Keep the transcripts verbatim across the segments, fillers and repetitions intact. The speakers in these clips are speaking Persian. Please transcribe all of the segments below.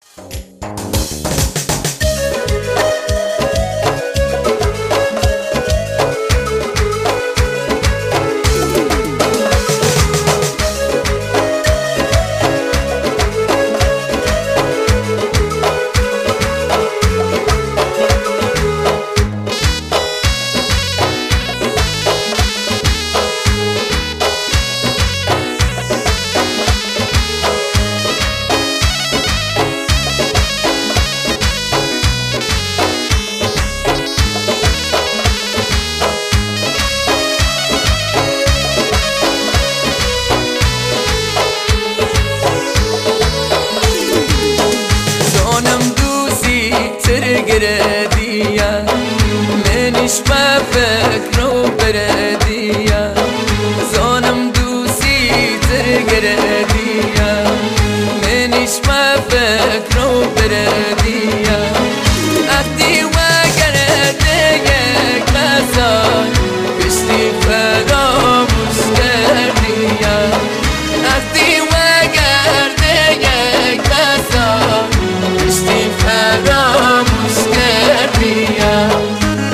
گردیا منش ما فکر و بردیا زانم دوستی تر گردیا منش ما فکر و بردیا اختی و گرده یک مسال کشتی فراموش کردیا اختی و گرده یک مسال کشتی فراموش کردیا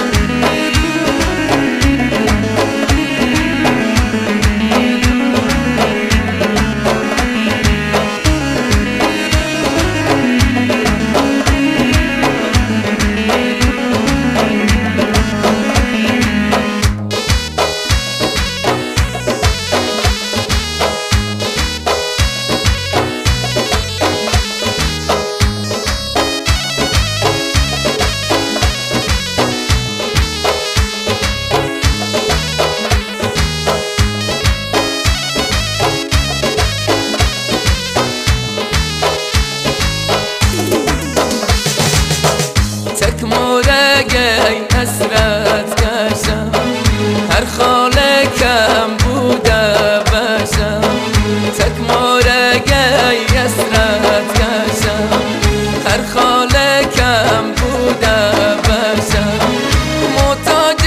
مورگی حسرت کشم هر خاله کم بوده باشم تک مورگی حسرت کشم هر خاله کم بوده باشم محتاج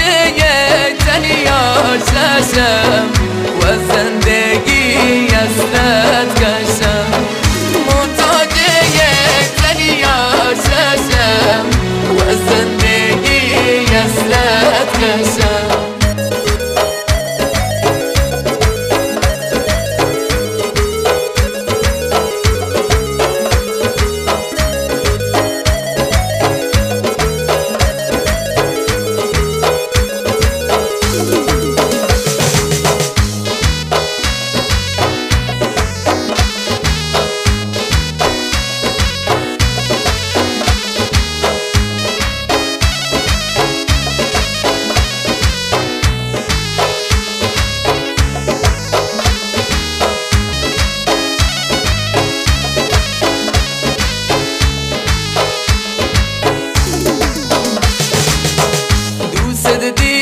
تنیا ششم و زندگی حسرت کشم محتاج تنیا ششم و زندگی حسرت کشم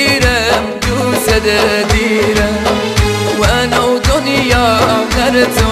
دیرم دوست دیرم و نو دنیا در تو